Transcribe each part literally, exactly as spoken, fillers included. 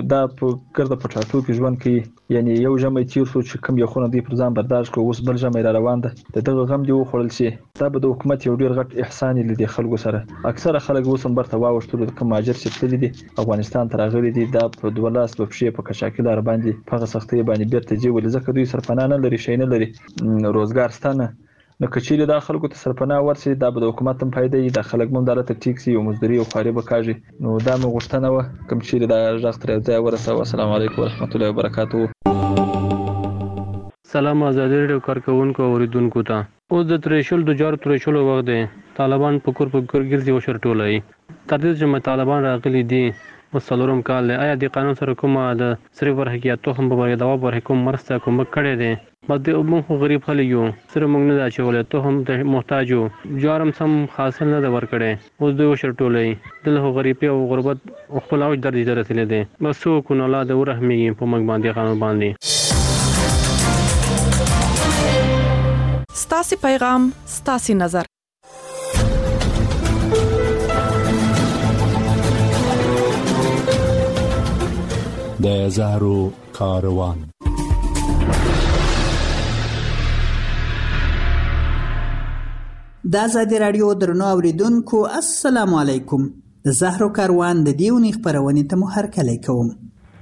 دا په ګرده په ټاټو کې ژوند کوي، یعنی یو ژمی تیر شو چې کوم یو خونه دی پر ځان برداشت کړو، اوس بل ژمی را روان ده، د دغه غم دی وخوړل شي. دا به د حکومت یو ډیر غټ احسان لیدي خلکو سره. اکثره خلک اوس هم برته واوښتل، د کوم ماجر چې تللی دي افغانستان ته راغلي دي، دا په دوه لاس په پښې په کشاکي لار باندې په هغه سختۍ باندې بیرته ځي، ولې ځکه دوی سرپناه نه لري، شی نه لري، روزګار شته نه. نو که چیرې دا خلکو ته سرپناه ورسي، دا به د حکومت هم فایده وي، دا خلک هم دلته ټیک سي او مزدوري او خواري به کاږي. نو دا مې غوښتنه وه کوم چیرې دا غږ تر یو ځای ورسوه. السلام علیکم ورحمت الله وبرکاتہ. سلام آزادی رادیو کارکونکو او اوریدونکو ته. اوس د تریشل د جار تریشل وخت دی. طالبان په کور په کور ګرځي او شرټولای. تر دې چې طالبان راغلي دي وسلورم کال له آیا د قانون سره کومه د صرف ورحقیقت هم په بری دوا پر حکومت مرسته کوم کړي دي. بده موږ غریب خلک یو، سره موږ نه دا چې ولې ته هم ته محتاج یو، جارم سم حاصل نه د ورکړي. اوس دوی شرټولای دله غریبي او غربت خپل اوج درجه رسیدلې دي. بس سو کو نه اولاد ورحمي په موږ باندې قانون باندې. ستاسي پیغام ستاسي نظر. د زهرو کاروان. د آزادی رادیو درنو اوریدونکو السلام علیکم. د زهرو کاروان د دیونی خبرونه ته مو هرکلی کوم.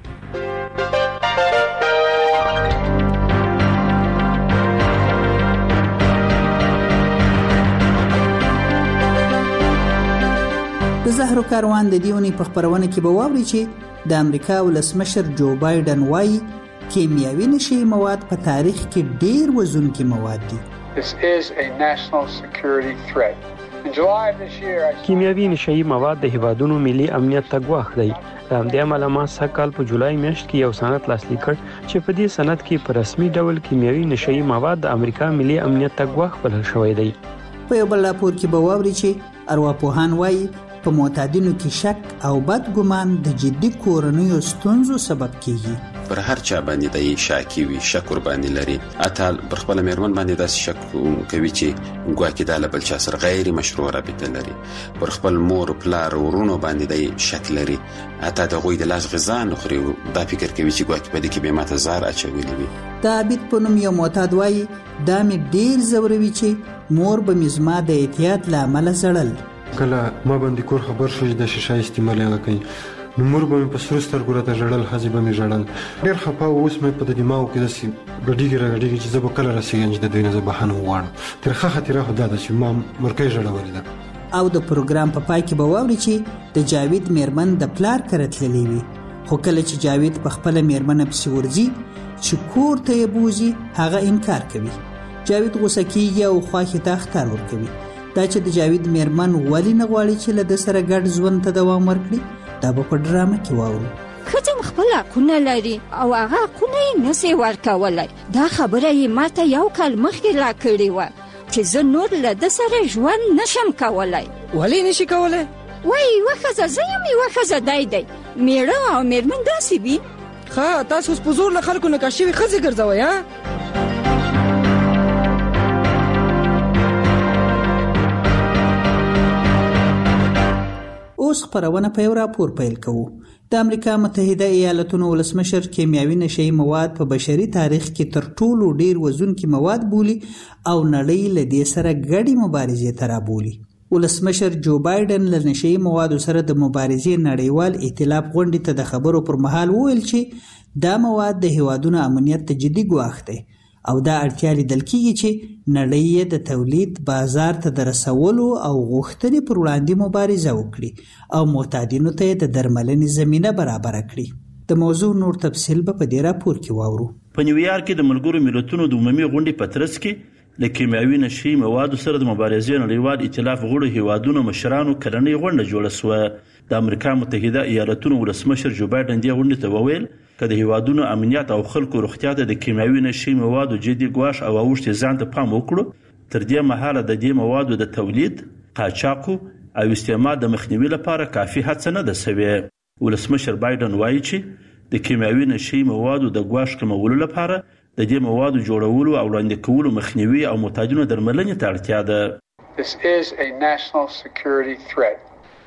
د زهرو کاروان د دیونی په خبرونه کې به واوري چې د امریکا ولسمشر جو بایدن وايي کیمیاوي نشي مواد په تاریخ کې ډیر وزونکي مواد دي. This is a national security threat. In July of this year, کیمیاوي نشي مواد د هیوادونو ملي امنیت ته ګواښ دی. د همدې امله ما سږ کال په جولای میاشت کې یو سند لاسلیک کړ چې په دې سند کې په رسمي ډول کیمیاوي نشي مواد د امریکا ملي امنیت ته ګواښ بلل شوی دی. په یو بل راپور کې به واوري چې ارواپوهان وايي په معتادینو کې شک او بد ګمان د جدي کورنیو ستونزو سبب کیږي. پر هر چا باندې د شاکی وي، شک ور باندې لري، اتل پر خپل میرمن باندې د شک کوي چې ګواکې د بل چا سره غیر مشروع رابطه لري، پر خپل مور پلار ورونو باندې د شک لري، اته د غوی د لاس غذا نه خوري، دا فکر کوي چې ګواکې په دې کې به ماته زار اچولې وي. دا عبید په نوم یو معتاد وایي دا مې ډیر زوروي چې مور به مې زما د احتیاط له امله زړل. کله ما باندې کور خبر شو چې د شیشه استعمال هغه کوي، نو مور به مې په سرو سترګو راته ژړل، ښځې به مې ژړل. ډېر خفه وه. اوس مې په د دماغو کې داسې ګډېږي را ګډېږي چې زه به کله رسېږم چې د دوی نه زه بښنه وغواړم. ترخه خاطره خو دا ده چې ما مرکۍ ژړولې ده. او د پروګرام په پای کې به واوري چې د جاوید میرمن د پلار کره تللی وي، خو کله چې جاوید په خپله میرمنه پسې ورځي چې کور ته یې بوځي هغه انکار کوي. جاوید غوسه کېږي او خواښې ته اخطار ورکوي. دا چې د جاوید میرمن ولې نه غواړي چې له ده سره ګډ ژوند ته دوام ورکړي، دا به په ډرامه کې واورو. ښځه خپل حقونه لري او هغه حقونه یې نسي ورکولی. دا خبره یې ماته یو کال مخکې را کړې وه چې زه نور له ده سره ژوند نشم کولی. ولې نشي کولی؟ وایي یوه ښځه زه یم، یوه ښځه دی دی، میړه او میرمن داسې وي. ښه، تاسو اوس په زور له خلکو نکاح شوي ښځې ګرځوئ ها؟ اوس خبرونه په یو راپور پیل کوو. د امریکا متحده ایالاتونو ولسمشر کیمیاوي نشي مواد په بشري تاریخ کې تر ټولو ډیر وزونکي مواد بولي او نړۍ له دې سره ګډي مبارزې ته رابولي. ولسمشر جو بایدن له نشي موادو سره د مبارزې نړیوال ائتلاف غونډې ته د خبرو پر مهال وویل چې دا مواد د هیوادونو امنیت ته جدي ګواښ دی او دا اړتیا لیدل کېږي چې نړۍ یې د تولید بازار ته د رسولو او غوښتنې پر وړاندې مبارزه وکړي او معتادینو ته یې د درملنې زمینه برابره کړي. د موضوع نور تفصیل به په دې راپور کې واورو. په نیویارک کې د ملګرو ملتونو د عمومي غونډې په ترڅ کې له کیمیاوي نشي موادو سره د مبارزې نړیوال ائتلاف غړو هیوادونو مشرانو کلنۍ غونډه جوړه شوه. د امریکا متحده ایالاتونو ولسمشر جو بایدن دې غونډې ته وویل که د هیوادونو امنیت او خلکو روغتیا ته د کیمیاوي نشي موادو جدي ګواښ او اوښتې ځان ته پام وکړو، تر دې مهاله د دې موادو د تولید، قاچاق او استعمال د مخنیوي لپاره کافي هڅه نه ده شوې. ولسمشر بایدن وایي چې د کیمیاوي نشي موادو د ګواښ کمولو لپاره د دې موادو جوړولو او وړاندې کولو مخنیوي او معتادینو درملنې ته اړتیا ده. This is a national security threat.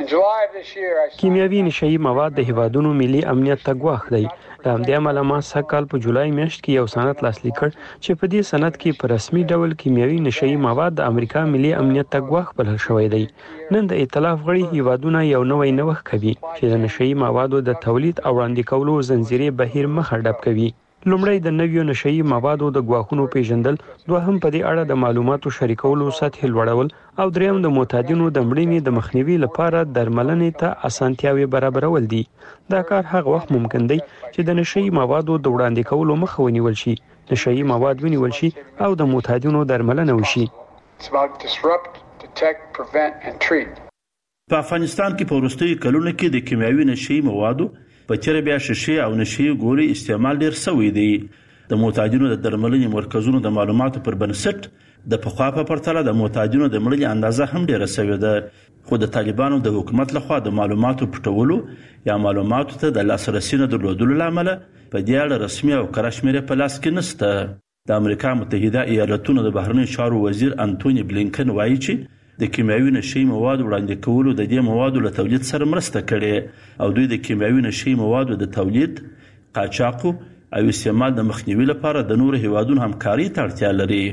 In July of this year, I کیمیاوي نشهيي مواد د هیوادونو ملي امنیت ته ګواښ دی. د همدې امله ما سږ کال په جولای میاشت کې یو سند لاسلیک کړ چې په دې سند کې په رسمي ډول کیمیاوي نشهيي مواد د امریکا ملي امنیت ته ګواښ بلل شوی دی. نن د ائتلاف غړي هیوادونه یو نوی نوښت کوي چې د نشهيي موادو د تولید او وړاندې کولو زنجیرې بهیر مخه ډب کوي. لومړی د نویو نشهيي موادو د ګواښونو پیژندل، دوهم په دې اړه د معلوماتو شریکولو سطح لوړول، او دریم د معتادینو د مړینې د مخنیوي لپاره درملنې ته اسانتیاوې برابرول دي. دا کار هغه وخت ممکن دی چې د نشهيي موادو د وړاندې کولو مخه ونیول شي، نشهيي مواد ونیول شي او د معتادینو درملنه وشي. په افغانستان کې په وروستیو کلونو کې د کیمیاوي نشهيي موادو په چیرې بیا شیشې او نشهيي ګولۍ استعمال ډیر شوی دی. د معتادینو د درملنې مرکزونو د معلوماتو پر بنسټ د پخوا په پرتله د معتادینو د مړینې اندازه هم ډیره شوې ده، خو د طالبانو د حکومت لخوا د معلوماتو پټولو یا معلوماتو ته د لاسرسي نه درلودلو له امله په دې اړه رسمي او کره شمېرې په لاس کې نشته. د امریکا متحده ایالتونو د بهرنیو چارو وزیر انټوني بلینکن وایي چې د کیمیاوي نشهيي موادو وړاندې کولو د دې موادو له تولید سره مرسته کړې او دوی د کیمیاوي نشهيي موادو د تولید، قاچاق او استعمال د مخنیوي لپاره د نورو هیوادونو همکاري ته اړتیا لري.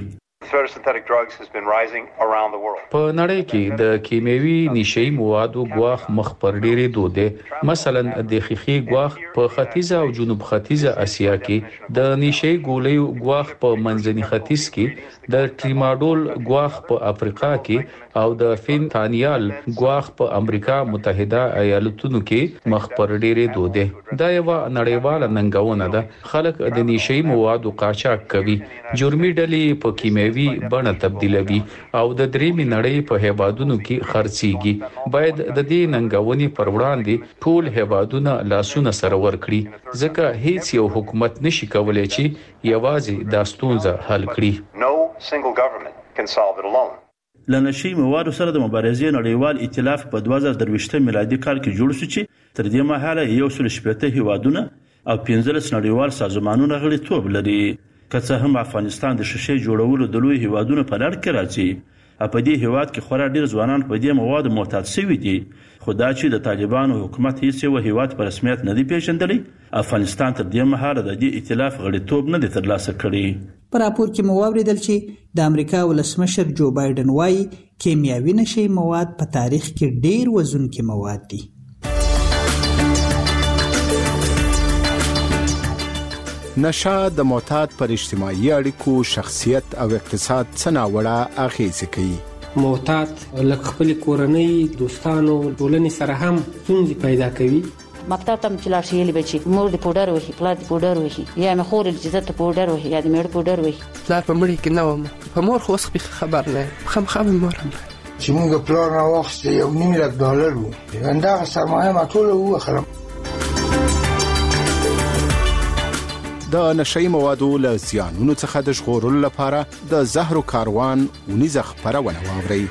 په نړۍ کې د کیمیاوي نشهيي موادو ګواښ مخ پر ډیرې دوده. مثلا د خيخي ګواښ په ختیځه او جنوب ختیځه اسیا کې، د نشهيي ګولیو ګواښ په منځني ختیځ کې، د ټریماډول ګواښ په افریقا کې او د فینتانیال ګواښ په امریکا متحده ایالتونو کې مخ پر ډیرې دوده. دا یو نړیواله ننګونه ده. خلک د نشهيي موادو قاچاق کوي، جرمي ډلې په کیمیاوي بڼه تبدیلوي او د دریمې نړۍ په هیوادونو کې خرڅيږي. باید د دې ننګونې پر وړاندې ټول هیوادونه لاسونه سره ورکړي، ځکه هیڅ یو حکومت نشي کولای چې یوازې دا ستونزه حل کړي. له نشهيي موادو سره د مبارزې نړیوال ائتلاف په دوه زره درویشتم میلادي کال کې جوړ شو چې تر دې مهاله یو سل شپږ هیوادونه او پنځلس نړیوال سازمانونه غړیتوب لري. که څه هم افغانستان د شیشې جوړولو د لوی هیوادونو په لړ کې راځي، په دې هیواد کې خورا ډیر ځوانان په دې موادو معتاد شوي دي، خو دا چې د طالبانو حکومت هیڅ یو هیواد په رسمیت نه دی پیژندلی، افغانستان تر دې مهاله د دې ائتلاف غړیتوب نه دی ترلاسه کړی. په راپور کې مو واوریدل چې د امریکا ولسمشر جو بایدن وایي کیمیاوي نشهيي مواد په تاریخ کې ډیر وزونکي مواد دي. نشه د معتاد پر اجتماعي اړیکو، شخصیت او اقتصاد څه ناوړه اغیزې کوي. معتاد لکه خپل کورنۍ، دوستانو، ټولنې سره هم ستونزې پیدا کوي. مکتب ته چې لاړ شي یلی بچي مور د پودر وهي، پلار د پودر وهي، یا مې خور چې زته پودر وهي یا د مېړه پودر وهي. پلار په مړي کې نه وم، په مور خو اوس خبر نه خامخا به مور هم چې موږ پلار نه واخیست یو نیم لک ډالر وو، همدغه سرمایه ما ټوله ووخلم. د نشهيي موادو له زیانونو څخه د ژغورلو لپاره د زهرو کاروان ونیزه خپرونه واورئ.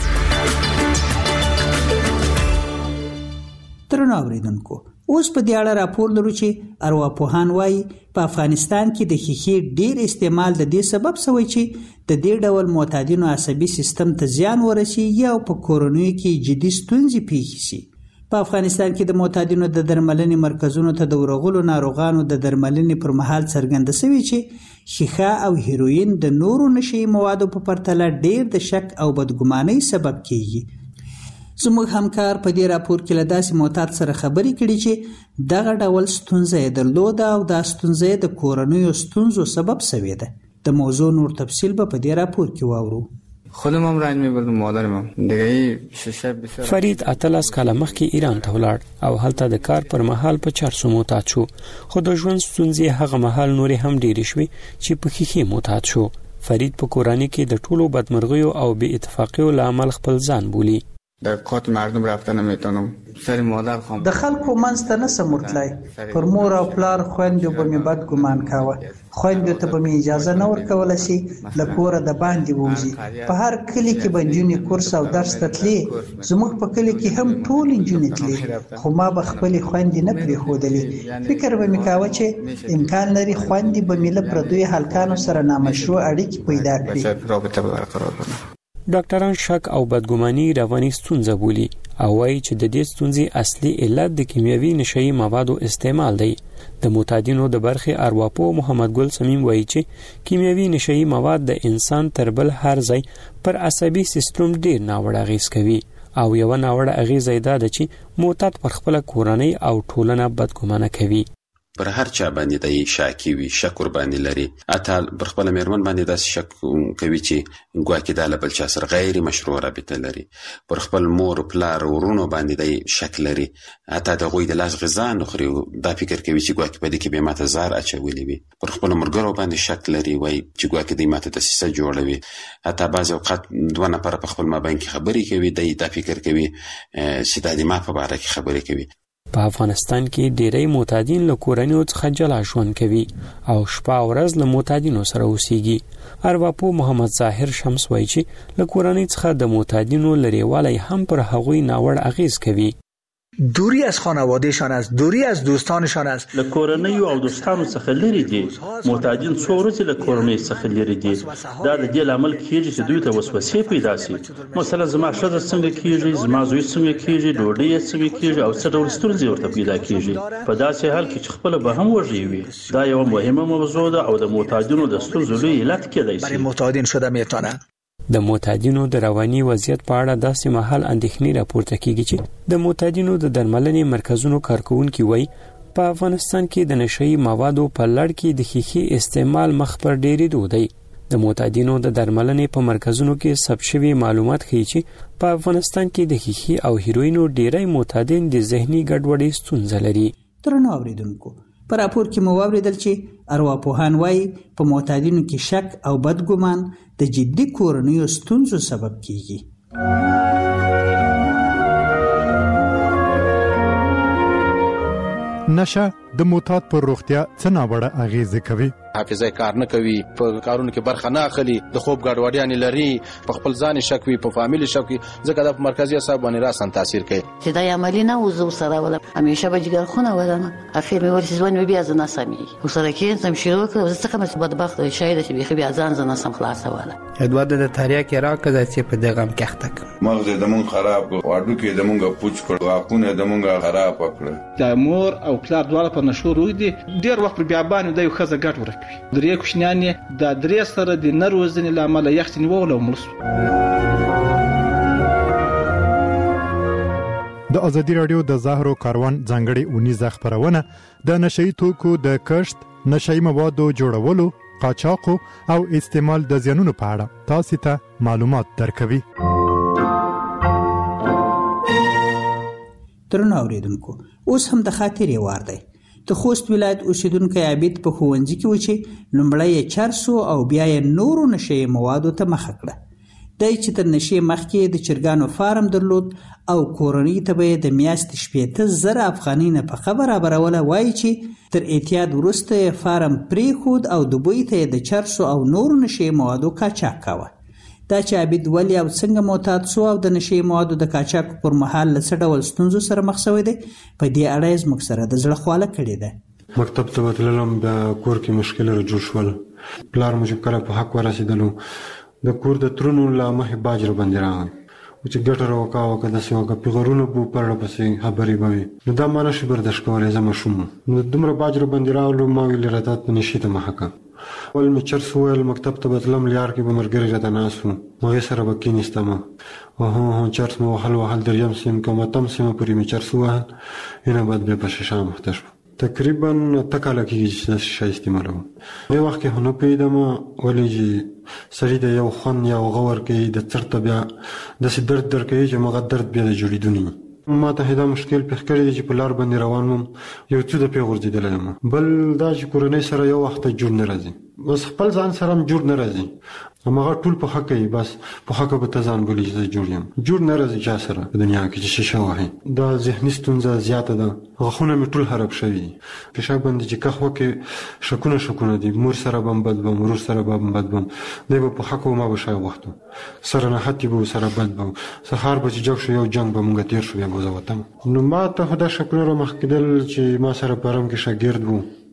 درنو اوریدونکو، اوس په دې اړه راپور لرو چې ارواپوهان وایي په افغانستان کې د خیخي ډیر استعمال د دې سبب شوی چې د دې ډول معتادینو عصبي سیستم ته زیان ورسیږي او په کورونو کې جدي ستونزې پیښ شي. په افغانستان کې د معتادینو د درملنې مرکزونو ته د ورغلو ناروغانو د درملنې پر مهال څرګنده شوی چې شیشه او هیروین د نورو نشهيي موادو په پرتله ډیر د شک او بدګمانۍ سبب کیږي. زموږ همکار په دې راپور کې له داسې معتاد سره خبرې کړي چې دغه ډول ستونزه یې درلوده او دا ستونزه د کورنیو ستونزو سبب شوې ده. د موضوع نور تفصیل به په دې راپور کې واورو. خودم هم رنج می‌بردم، مادرم هم دیگه شیشه بسیار. فرید اتلس کاله مخکې ایران ته ولاړ او هلته د کار پر مهال په چارسو معتاد شو، خو د ژوند ستونزې هغه مهال نورې هم ډېرې شوې چې په خیخي معتاد شو. فرید په کورنۍ کې د ټولو بدمرغیو او بې اتفاقیو له امله خپل ځان بولي. در کات مردم رفتن نمیتونم، سر مادر خواهم د خلکو منځ ته نسم ورتلای، پر مور او پلار خویندو به مې بد ګمان کاوه، خویندو ته به مې اجازه نه ورکوله چې له کوره د باندې ووځي. په هر کلي کې به نجونې کورس او درس ته تلې، زموږ په کلي کې هم ټول نجونې تلې، خو ما به خپلې خویندې نه پرېښودلې. فکر به مې کاوه چې امکان لري خویندې به مې له پردیو هلکانو سره نامشروع اړیکې پیدا کړي. ډاکټران شک او بدګماني رواني ستونزه بولي او وایي چې د دې ستونزې اصلي علت د کیمیاوي نشهیي موادو استعمال دی. د معتادینو د برخې ارواپوه محمد ګل صمیم وایي چې کیمیاوي نشهیي مواد د انسان تر بل هر ځای پر عصبي سیستم ډیر ناوړه اغیز کوي او یو ناوړه اغیز یې دا ده چې معتاد پر خپل کورنۍ او ټولنه بدګمانه کوي. پر هر چا باندې د شاکی وي شک ور باندې لري. اتل پر خپل میرمن باندې د شک کوي چې ګواکې د بل چا سره غیر مشروع رابطه لري. پر خپل مور پلار ورونو باندې د شک لري. اته د غوی د لاس غذا نه خوري دا فکر کوي چې ګواکې په دې کې به ماته زار اچولې وي. پر خپل مرګرو باندې شک لري وای چې ګواکې د ماته د سیسه جوړوي. اته بعض اوقات دوه نفر په خپل مابین کې خبرې کوي د فکر کوي چې د ما په اړه کې خبرې کوي. په افغانستان کې ډېری معتادین له کورنیو څخه جلا ژوند کوي او شپه او ورځ له معتادینو سره اوسېږي. ارواپوه محمد ظاهر شمس وایي چې له کورنۍ څخه د معتادینو لرېوالی هم پر هغوی ناوړ اغیز کوي. دوری از خانوادهشان است، دوری از دوستانشان است. له کورنۍ او دوستانو څخه لري دي. معتادین څو ورځې له کورنۍ څخه لري دي. دا د دې لامل کېږي چې دوی ته وسوسې پیدا شي. مثلا زما ښځه څنګه کېږي، زما زوی څنګه کېږي، ډوډۍ یې څنګه کېږي او څه ډول ستونزې ورته پیدا کېږي. په داسې حال کې چې خپل به هم وږی وي. دا یو مهمه موضوع ده او د معتادینو د ستونزو لوی علت کېدای شي. برای معتادین شده میتونه د معتادینو د رواني وضعیت په اړه داسې مهال اندېښنې راپورته کیږي چې د معتادینو د درملنې مرکزونو کارکونکي وایي په افغانستان کې د نشهیي موادو په لړ کې د ښیښې استعمال مخ پر ډېرېدو دی. د معتادینو د درملنې په مرکزونو کې ثبت شوي معلومات ښیي چې په افغانستان کې د ښیښې او هیروینو ډېری معتادین د ذهني ګډوډۍ ستونزه لري. درنو اوریدونکو، په راپور کې مو واوریدل چې ارواپوهان وایي په معتادینو کې شک او بدګمان د جدي کورنیو ستونزو سبب کیږي. نشه د معتاد پر روغتیا څه ناوړه اغیزه کوي؟ حافظه کار نه کوي، په کارونو کې برخه نه اخلي، د خوب ګډوډیانې لري، په خپل ځان شک وي، په فامیل شک وي، ځکه د مرکزي اعصاب باندې راسن تاثیر کوي. چې دا عملی نه وزو سره ولا همیشه به جګر خونه ولنه اخر مې ورسې ځوان مې بیا زنه سمي او سره کې سم شروع کړ زه څنګه مې بدبخت شاید چې بيخي بیا ځان زنه سم خلاص ولا ادوار د تاریا کې راکړه چې په دغه کښتک مغز د مون خراب واډو کې د مونږه پوچ کړ واپونه د مونږه خراب کړ. د مور او پلار دواړه په نشو روي دي ډیر وخت بیا باندې د یو خزه ګټ ورکوي. درې کوښنیانې د درې سره د نروزنې لامل یختنی وولو ملس. د ازادي رادیو د زهرو کاروان ځانګړي اونیزه خبرونه د نشئی توکو د کشت، نشئی موادو جوړولو، قاچاق او استعمال د زیانونو په اړه تاسو ته معلومات درکوي. درنو اوریدونکو، اوس هم د خاطرې وار دی. د خوست ولایت اوسیدونکی عابد په ښوونځي کې و چې لومړی یې چرسو او بیا یې نورو نشهیي موادو ته مخه کړه. دی چې تر نشې مخکې د چرګانو فارم درلود او کورنۍ ته به یې د میاشتې شپېته زره افغانۍ نفقه برابروله، وایي چې تر اعتیاد وروسته یې فارم پرېښود او دوبۍ ته یې د چرسو او نورو نشهیي موادو قاچاق کاوه. دا چې عابد ولې او څنګه معتاد سو او د نشهیي موادو د قاچاق پر مهال له څه ډول ستونزو سره مخ شوی دی، په دې اړه یې زموږ سره د زړه خواله کړې ده. مکتب ته تللم، بیا کور کې مشکل را جوړ شول. پلار مو چې کله په حق ورسېدلو د کور د ترونو له مخې باج را باندې راغی او چې ګټه راوکاوه که داسې وکړه پیغورونه به پرله پسې خبرې به وي. نو دا ما نشي برداشت کولی، زه ماشوم وم. نو دومره باج را باندې راغلو، ما ویلې راته په نشي ته مخه کړه. ول مې چرس وویل مکتب ته به تلم، لیار کې به ملګري راته ناست وو، هغې سره به کېنېستم او هو هو چرس مې وهل وهل دریم سیم که اتم سیمه پورې مې چرس ووهل، اینه بعد بیا په شیشه مخته شوم. تقریبا اته کاله کېږي چې دا شیشه استعمالوم. دې وخت کې خو نه پوهېدم ولې چې سړي د یو خوند یا غور کوي د چرته بیا داسې درد درکوي چې مغه درد بیا د جوړېدو نه وي. ما ته دا مشکل پیښ کړی دی چې په لار باندې روان وم، یو څه د پې غورځېدلی یم. بل دا چې کورنۍ سره یو وخت جوړ نه راځي، بس خپل ځان سره هم جوړ نه راځي. هماغه ټول په حق کوي، بس په حق به ته ځان بولي چې زه جوړ یم. جوړ نه راځي چا سره په دنیا کې چې شیشه وهي. دا ذهني ستونزه زیاته ده، غاښونه مې ټول خراب شوي دي. پیشاب باندې چې کخ وکړې شکونه شکونه دي، مور سره به هم بد بم، ورور سره به هم بد بم. دی به په حق و ما به شای وختو سره نهتې به سره بد به سهار به چې جګ شو یو جنګ به مونږ تېر شو، بیا به زه وتم. نو ما ته خو دا شکونه را مخ کېدل چې ما سره په حرم کې شاګرد و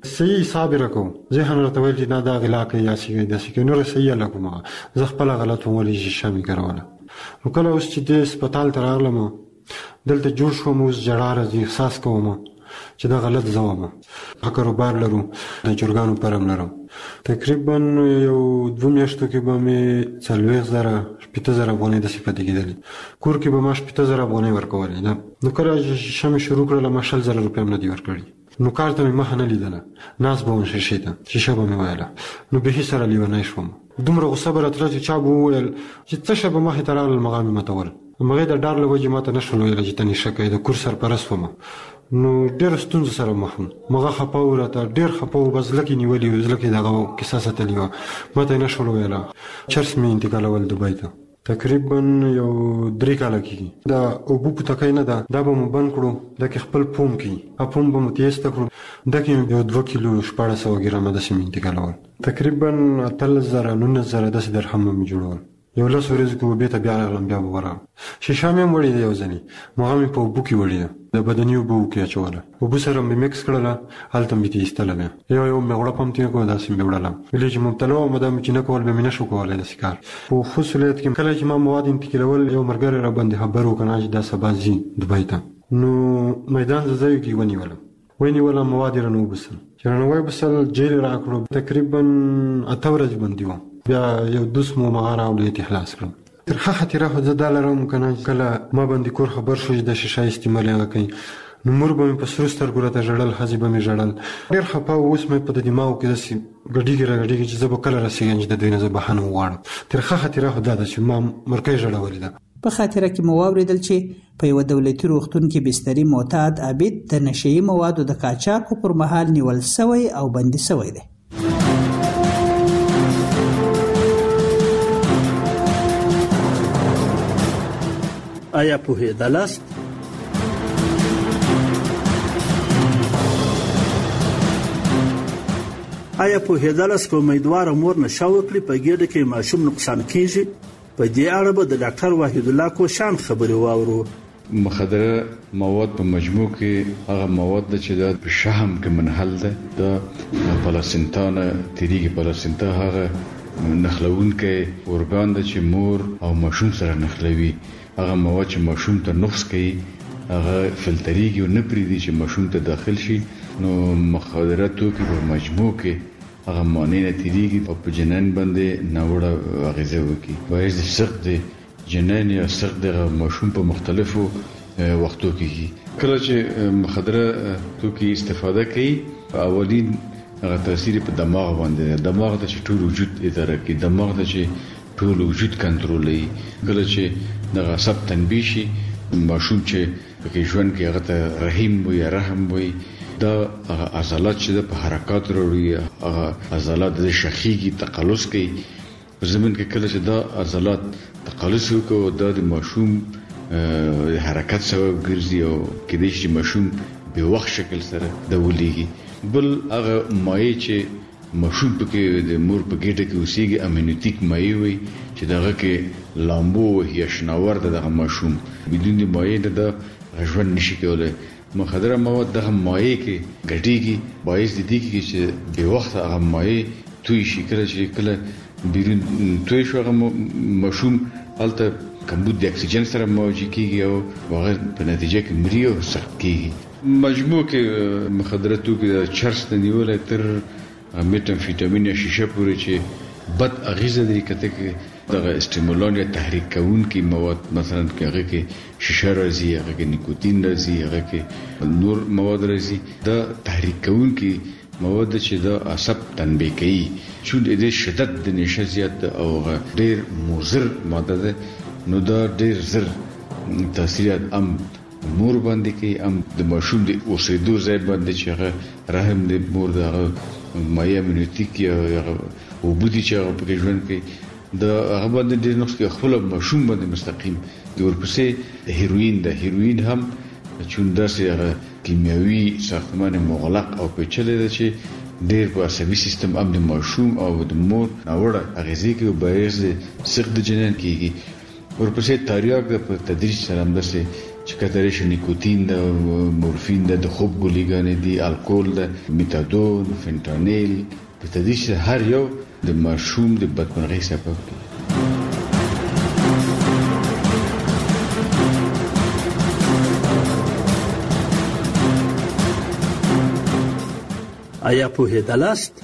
صحیح حساب راکو ذهن راته ویل چې نه دا غلا کوي یا څه داسې کوي نور صحیح لا کوم زه خپل غلط ولې شامي کړواله نو کله اوس چې د هسپتال ته راغلم دلته جوړ شوم اوس جړا راځي احساس کوم چې دا غلط زوم کاروبار لرو د جرګانو پرم لرم تقریبا یو دوه میاشتو کې به مې څلوېښت زره شپېته زره افغانۍ داسې پاتې کېدلې کور کې به ما شپېته زره افغانۍ ورکولې نه نو کله شیشه مې شروع کړله ما شل زره روپۍ هم نه دي ورکړي نو کار ته مې مخه نه لیدله ناست به وم شیشې ته شیشه به مې ویله نو بېخي سره لیونی شوم دومره غوسه به راتله چې چا به وویل چې څه شه به مخې ته راغلل مغه مې متول هغې د ډار له وجې ما ته نه شول ویله چې ته نشه کوې د کور سرپرست وم نو ډېرو ستونزو سره مخ وم مغه خفه و راته ډېر خفه و بس زړه کې نیولي و زړه کې دغه کیسه ساتلې وه ما ته یې نه شول ویله چرس مې انتقالول دبۍ ته تقریبا یو درې کاله کېږي دا اوبو پوتکی نه ده دا به مو بند کړو دا کې خپل پوم کړي پوم به مو تیسته کړو دا کې مې یو دوه کیلو شپاړس سوه ګرامه داسې مې انتقالول تقریبا اتلس زره نولس زره داسې درهم مې جوړول یو لس ورځو کې به بېرته بیا راغلم بیا به ورغلم شیشه مې هم وړې ده یو ځلې مغه مې په اوبو کې وړې ده د بدني اوبو کې اچوله اوبو سره مې میکس کړله هلته مې تېستله بیا یو یو مې غوړپ هم تېر کړو داسې مې وړله ویلې چې مبتلا وم دا مې چې نه کول به مې نه شو کولی داسې کار په خوست ولایت کې کله چې ما مواد انتقالول یو ملګری راباندې خبر وکړه چې دا سبا ځي دبۍ ته نو میدان زه ځایو کې ونیولم ونیولم مواد یې رانه وبسل چې رانه وبسل جیل یې راکړو تقریبا اته ورځې بندي وم بیا یو دوس مو مغه راوړو یې اخلاص کړم تر ښه خاطره خو زه دا لرم که نه کله ما باندې کور خبر شو چې د شیشه استعمال هغه کوي نو مور به مې په سرو سترګو راته ژړل ښځې به مې ژړل ډېر خفه و اوس مې په د دماغو کې داسې ګډېږي راګډېږي چې زه به کله رسېږم چې د دوی نه زه بښنه وغواړم تر ښه خاطره خو دا ده چې ما مرکۍ ژړولې ده په خاطره کې مو واورېدل چې په یوه دولتي روغتون کې بستري معتاد عابد د نشهیي موادو د قاچاقو پر مهال نیول سوی او بندي سوی دی آیا پوهېدلاست آیا پوهېدلاست که امیدواره مور نشه وکړي په ګېډه کې ماشوم نقصان کیږي په دې اړه به د ډاکټر وحید الله کوشان خبرې واورو مخدره مواد په مجموع کې هغه مواد ده چې د شحم کې منحل ده د پلاسینتا نه تیریږي پلاسینتا هغه نښلونکی ارګان ده چې مور او ماشوم سره نښلوي هغه مواد چې ماشوم ته نقص کوي هغه فلتریږي او نه پرېږدي چې ماشوم ته داخل شي نو مخدره توکي په مجموع کې هغه معنی نه تیریږي او په جنین باندې ناوړه اغیزه وکړي باعث د سخت جنین یا سخت د ماشوم په مختلفو وختو کې کله چې مخدره توکي استفاده کوي اولین هغه تاثیر په دماغ باندې دماغ د ټول وجود اداره کوي دماغ د ټول وجود کنټرولوي کله چې دغه سب تنبیه شي ماشوم چې په ژوند کې هغه ته رحیم وي رحم وي دا عضلات چې په حرکات وروړي هغه عضلات د شخیږي تقلص کوي په زمين کې کله چې دا عضلات تقلص وکړي دا د ماشوم حرکت سبب ګرځي او کله چې ماشوم به وخت شکل سره د ولېږي بل هغه مایع چې ماشوم پکې د مور په ګډه کې اوسېږي امینوتیک مایع وي چې دغه کې لامبو یا شناور دغه ماشوم بدون د مایع د ژوند نشي کولای مخدره مواد دغه مایع کې ګډېږي باعث د دې کې چې به وخت هغه مایع توی شي کله چې کله بیرون توی شو هغه ماشوم الته کمبود د اکسیجن سره موجود کیږي او هغه په نتیجه کې مري او سخت کیږي مجموع کې مخدره توکي د چرس نه نیول تر میتامفیټامین یا شیشه پورې چې بد اغیزه لري کته کې دغه استیمولان یا تحریک کوونکي مواد مثلا کې هغه کې شیشه راځي هغه کې نیکوتین راځي هغه کې نور مواد راځي دا تحریک کوونکي مواد چې دا عصب تنبیه کوي چې د شدت د نشه زیات او ډیر مضر ماده ده نو دا ډیر زر تاثیرات ام مور باندې کې ام د ماشوم د اوسېدو ځای باندې چې هغه رحم د مور دغه مایع امینوتیک یا او بودی چې هغه په ژوند کې د هغه باندې د نقص کې خپل ماشوم باندې مستقیم د ورپسې هیروین د هیروین هم چې داسې هغه کیمیاوي ساختمان مغلق او پیچلې ده چې ډېر په عصبي سیستم هم د ماشوم او د مور ناوړه اغېزې کوي باعث سخت جنین کېږي ورپسې تریاک د په تدریج سره هم داسې چې کترې شي نیکوتین د مورفین د خوب ګولېګانې دي، الکول د میتادون، فنټانیل، په تدریج هر یو د ماشوم د بدمرغۍ سبب کیږي. آیا پوهېدلاست؟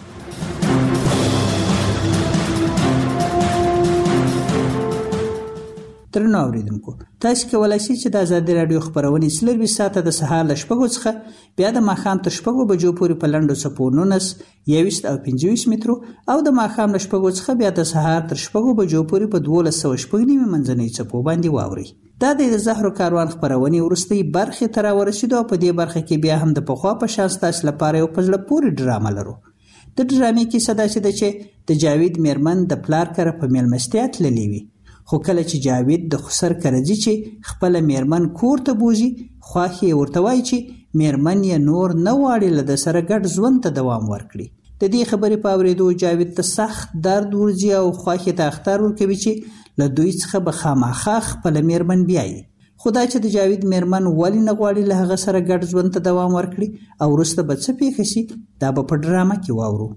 درنو اوریدونکو، تاسو کولای شئ چې د آزادۍ رادیو خبرونه څلور ساعته د سهار له شپږو څخه بیا د ماښام تر شپږو بجو پورې په لنډو څپو نولس، یوویشت او پنځه ویشت مترو او د ماښام له شپږو څخه بیا د سهار تر شپږو بجو پورې په دولس سوه شپږ نیمې منځنۍ څپو باندې واورئ. دا د زهرو کاروان خبرونې وروستۍ برخې ته راورسېدو او په دې برخه کې بیا هم د پخوا په شان ستاسو لپاره یو په زړه پورې ډرامه لرو. د ډرامې کیسه داسې ده چې د جاوید میرمن د پلار کره په میلمستیا تللې وي، خو کله چې جاوید د خسر کره ځي چې خپله میرمن کور ته بوځي، خواښې یې ورته وایي چې میرمن یې نور نه غواړي له ده سره ګډ ژوند ته دوام ورکړي. د دې خبرې په اورېدو جاوید ته سخت درد ورځي او خواښې ته اخطار ورکوي چې له دوی څخه به خامخا خپله میرمن بیایي. خو دا چې د جاوید میرمن ولې نه غواړي له هغه سره ګډ ژوند ته دوام ورکړي او وروسته به څه پېښه شي، دا به په ډرامه کې واورو.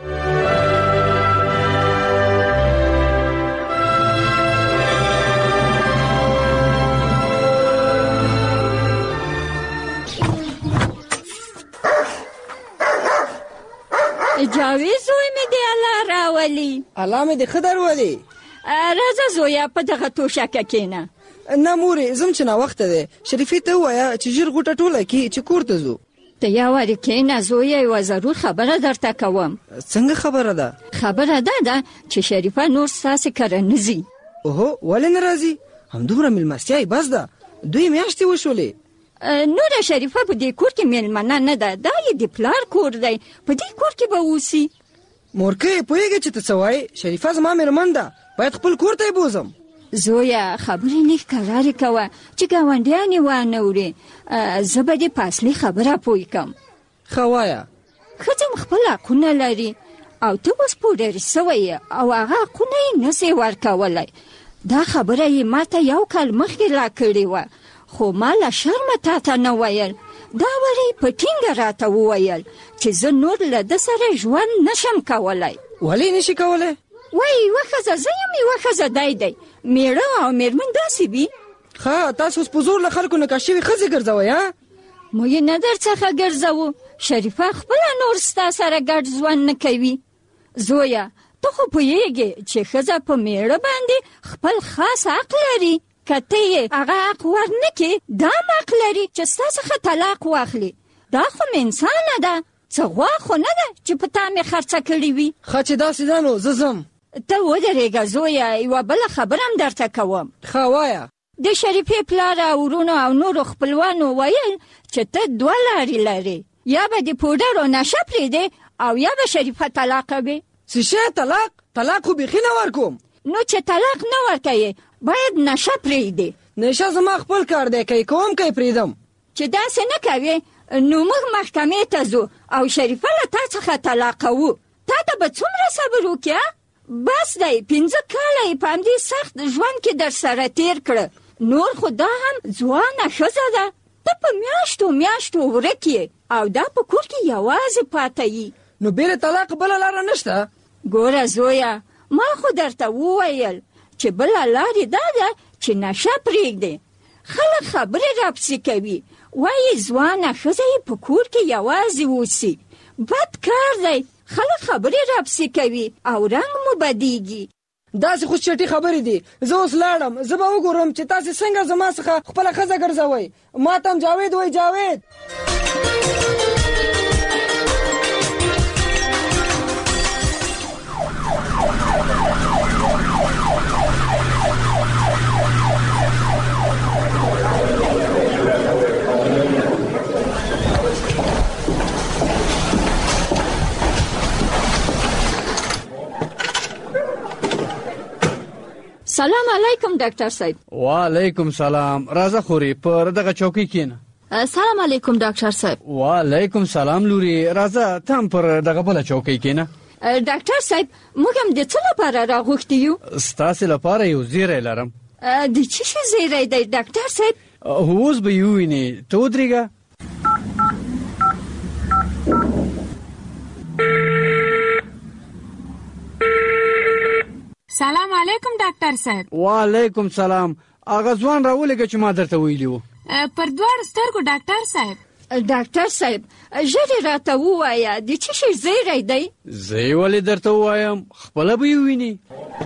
جاوید زوی می دی الله راولی. الله می دی خدر ولی. راځه زویا په دغه توشکه کېنه. نه مورې زم چې ناوخته دی، شریفې ته ووایه چې ژر غوټه ټوله کړي چې کور ته ځو. ته یو وارې کېنه زویه، یوه ضرور خبره درته کوم. څنګه خبره ده؟ خبره دا ده چې شریفه نور ستاسې کره نه ځي. اوهو ولې نه راځي؟ همدومره میلمستیا یې بس ده، دوی میاشتې وشولې. نوره شریفه په دې کور کې میلمنه نه ده، دا یې د پلار کور دی، په دې کور کې به اوسي. مورکۍ پوهېږې چې ته څه وایې؟ شریفه زما میرمن ده، باید خپل کور ته یې بوزم. زویا خبرې نه کرارې کوه چې ګاونډیان یې وانه وړي. زه به دې په اصلي خبره پوه کړم. ښه وایه. ښځه خپل حقونه لري او ته اوس پوډرې سوی یې او هغه حقونه یې نسې ورکولی. دا خبره یې ما ته یو کال مخکې را کړې وه، خو ما له شرمه تا ته نه ویل. دا ورې په ټینګه راته وویل چې زه نور له ده سره ژوند نشم کولی. ولې نشي کولی؟ وایي یوه ښځه زه یم، یوه ښځه دی دی، میړه او میرمن داسې وي. ښه تاسو اوس په زور له خلکو نکاح شوي ښځې ګرځوئ. ها موږ یې نه در څخه ګرځوو، شریفه خپله نور ستا سره ګډ ژوند نه کوي. زویه ته خو پوهېږې چې ښځه په میړه باندې خپل خاص حق لري. که ته یې هغه حق ورنه کړې، دا هم حق لري چې ستا څخه طلاق واخلي. دا خو مې انسانه ده، څه غوا خو نه ده چې په تا مې خرڅه کړې وي. ښه چې داسې ده نو زه ځم. ته ودرېږه زویه، یوه بله خبره هم درته کوم. ښه وایه. د شریفې پلار او ورونو او نورو خپلوانو ویل چې ته دوه لارې لرې، یا به د پوډرو نشه پرېږدې او یا به شریفه طلاقوې. څه شی طلاق؟ طلاق خو بیخي نه ورکوم. نو چې طلاق نه ورکوې باید نشه پرېږدې. نشه زما خپل کار دی، که یې کوم که یې پرېږدم. چې داسې نه کوې نو موږ محکمې ته ځو او شریفه له تا څخه طلاقوو. تا ته به څومره صبر وکړه؟ بس دی، پنځه کاله یې په همدې سخت ژوند کې در سره تېر کړه. نور خو دا هم ځوانه ښځه ده، ته په میاشتو میاشتو ورک یې او دا په کور کې یوازې پاته یي. نو بېله طلاق بله لاره نشته؟ ګوره زویه، ما خو درته وویل چې بله لارې دا ده چې نشه پرېږدې. خلک خبرې راپسې کوي، وایي ځوانه ښځه یې په کور کې یوازې اوسي. بد کار دی، خلک خبرې راپسې کوي او رنګ مو بدیږي. داسې خو چټي خبرې دي. زه اوس لاړم، زه به وګورم چې تاسې څنګه زما څخه خپله ښځه ګرځوئ. ما ته هم جاوید وایي. جاوید سلام علیکم ډاکټر صاحب. وعلیکم سلام. راځه خوري پر دغه چوکۍ کېنه. سلام علیکم ډاکټر صاحب. وعلیکم سلام لوري. راځه ته هم پر دغه بله چوکۍ کېنه. ډاکټر صاحب موږ هم د څه لپاره راغوښتي یو؟ ستاسې لپاره یو زیری لرم. د څه شي زیری دی ډاکټر صاحب؟ اوس به یې ووینې، ته ودرېږه. سلام علیکم ډاکټر صاحب. وعلیکم سلام. هغه ځوان راولېږه چې ما درته ویلي وو. پر دواړو سترګو ډاکټر صاحب. ډاکټر صاحب ژر یې راته ووایه د څه شي زیری دی؟ زه یې ولې درته ووایم، خپله به یې ووینې.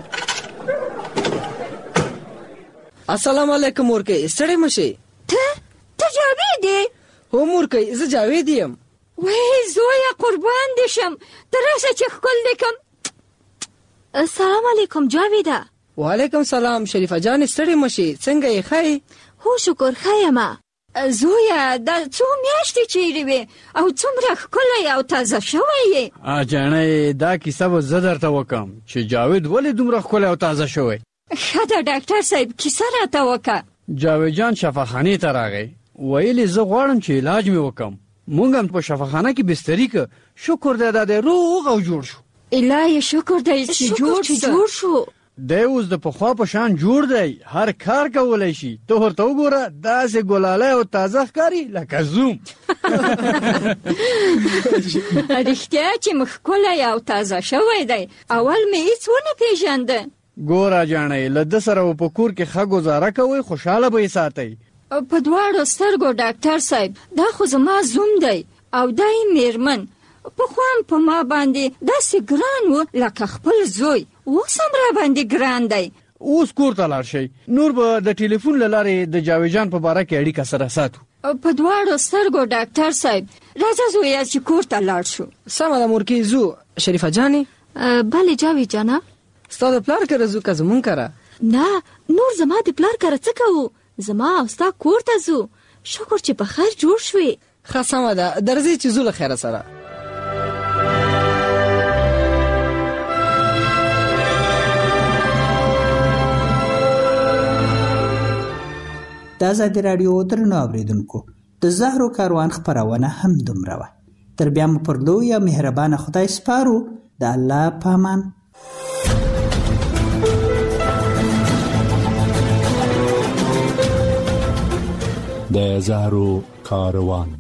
السلام علیکم مورکۍ، ستړی مه شې. ته ته جاوید یې؟ هو مورکۍ، زه جاوید یم. وای زویه قربان دې شم، ته راشه چې ښکل دې کړم. السلام علیکم جاویده. وعلیکم سلام شریفه جانې، ستړی مه شې، څنګه یې ښه یې؟ هو شکر ښه یم. زویه دا څو میاشتې چیرې وې او څومره ښکلی او تازه شوی یې. جانې دا کیسه به زه درته وکړم چې جاوید ولې دومره ښکلی او تازه شوی. ښه ده ډاکټر صاحب کیسه راته وکړه. جاوید جان شفاخانې ته راغی، ویلې زه غواړم چې علاج مې وکړم. مونږ هم په شفاخانه کې بستري که، شکر دی دا دی روغ او جوړ شو. الهی شکر دی چې جوړ شو. دی اوس د پخوا په شان جوړ دی، هر کار کولی شي. ته ورته وګوره داسې ګلالی او تازه ښکاري لکه زوم. رښتیا چې مې ښکلی او تازه شوی دی، اول مې هېڅ ونه پېژانده. ګوره جانې له ده سره په کور کې ښه ګزاره کوئ، خوشحاله به یې ساتئ. په دواړو سترګو ډاکټر صاحب، دا خو زما زوم دی او دا یې مېرمن. پخوا هم په ما باندې داسې ګران و لکه خپل زوی، اوس هم را باندې ګران دی. اوس کور ته لاړ شئ، نور به د ټلیفون له لارې د جاوید جان په باره کې اړیکه سره ساتو. په دواړو سترګو ډاکټر صاحب، راځه زویه چې کور ته لاړ شو. سمه ده مورکۍ ځو. شریفه جانې. بلې جاوید جانه. ستا د پلار کره ځو که زمونږ کره؟ نه نور زما د پلار کره څه کوو، زما او ستا کور ته ځو. شکر چې په خیر جوړ شوې. ښه سمه ده، درځئ چې ځو له خیره سره. د ازادي راډیو درنو اوریدونکو، د زهرو کاروان خپرونه هم دومره وه. تر بیا مو پر لوی او مهربانه خدای سپارو. د الله په امان. د زهرو کاروان.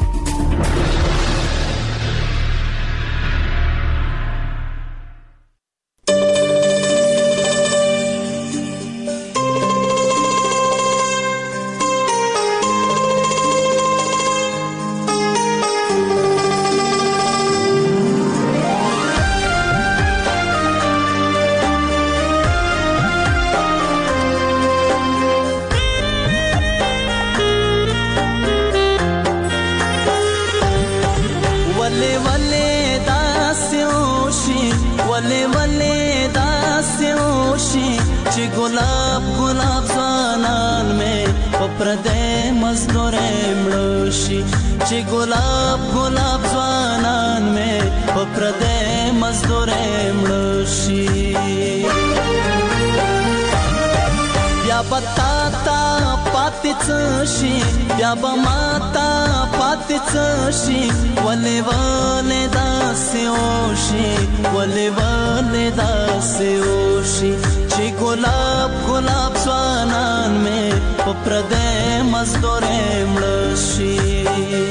بیا به ماتا پاتې څه شي، ولې ولې داسې وشي، ولې ولې داسې وشي چې ګلاب ګلاب ځوانان مې په پردی مزدورۍ مړه شي.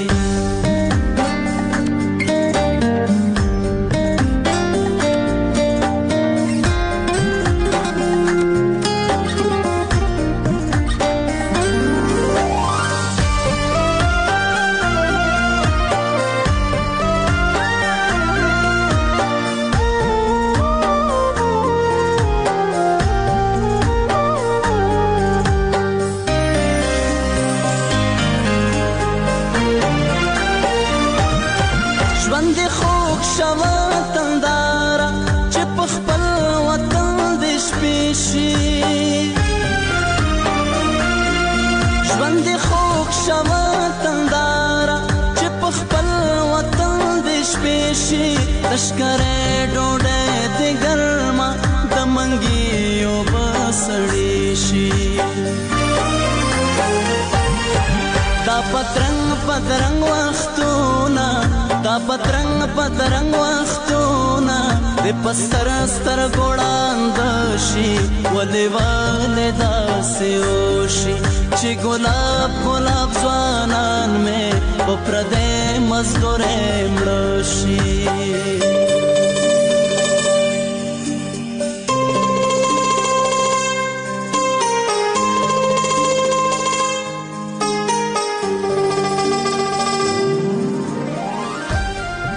لشکره ډوډۍ د ګرمه د منګیو بسړې شي، دا پترنګ پترنګ وختونه، دا پترنګ پترنګ وختونه د پستر ستر ګوړاند شي ولې ولې داسې وشي چې ګلاب ګلاب ځوانان مې په پردې مزدورې مړ